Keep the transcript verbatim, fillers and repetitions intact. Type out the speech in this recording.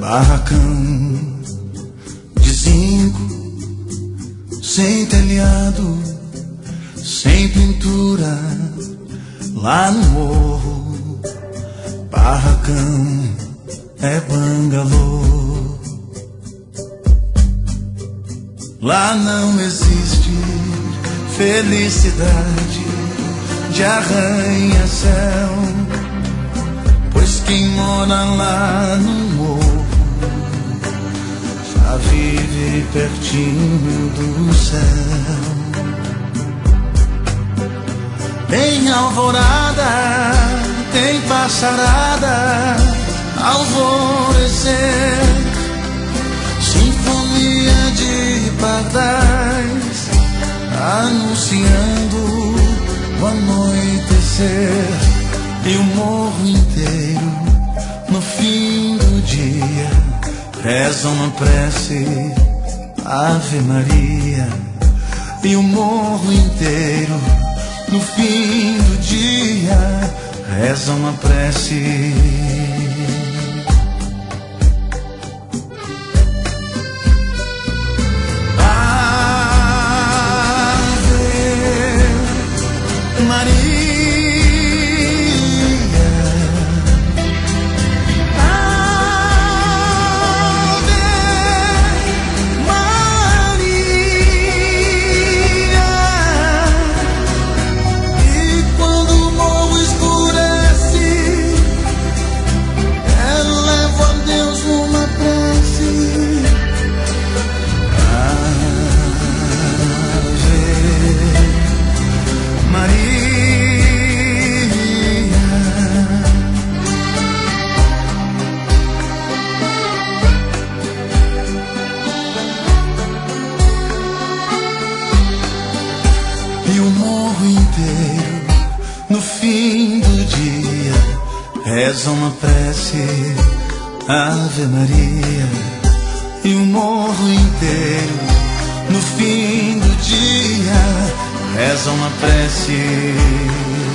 Barracão de zinco, sem telhado, sem pintura, lá no morro. Barracão é bangalô. Lá não existe felicidade de arranha-céu, pois quem mora lá no morro já vive pertinho do céu. Tem alvorada, tem passarada, alvorecer, sinfonia de pardais, anunciando o anoitecer. E o morro inteiro, no fim do dia, reza uma prece, Ave Maria. E o morro inteiro, no fim do dia, reza uma prece. Ave Maria. E o morro inteiro, no fim do dia, reza uma prece, Ave Maria. E o morro inteiro, no fim do dia, reza uma prece.